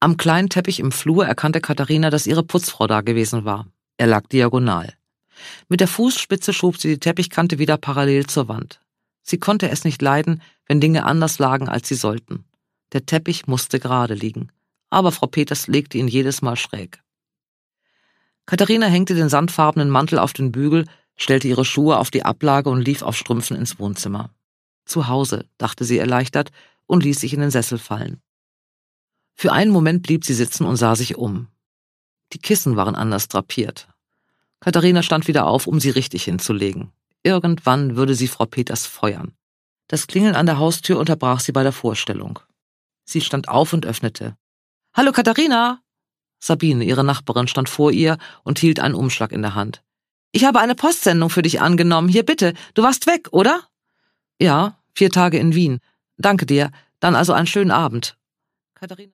Am kleinen Teppich im Flur erkannte Katharina, dass ihre Putzfrau da gewesen war. Er lag diagonal. Mit der Fußspitze schob sie die Teppichkante wieder parallel zur Wand. Sie konnte es nicht leiden, wenn Dinge anders lagen, als sie sollten. Der Teppich musste gerade liegen, aber Frau Peters legte ihn jedes Mal schräg. Katharina hängte den sandfarbenen Mantel auf den Bügel, stellte ihre Schuhe auf die Ablage und lief auf Strümpfen ins Wohnzimmer. Zu Hause, dachte sie erleichtert und ließ sich in den Sessel fallen. Für einen Moment blieb sie sitzen und sah sich um. Die Kissen waren anders drapiert. Katharina stand wieder auf, um sie richtig hinzulegen. Irgendwann würde sie Frau Peters feuern. Das Klingeln an der Haustür unterbrach sie bei der Vorstellung. Sie stand auf und öffnete. »Hallo Katharina!« Sabine, ihre Nachbarin, stand vor ihr und hielt einen Umschlag in der Hand. »Ich habe eine Postsendung für dich angenommen. Hier bitte. Du warst weg, oder?« »Ja, 4 Tage in Wien. Danke dir. Dann also einen schönen Abend.« Katharina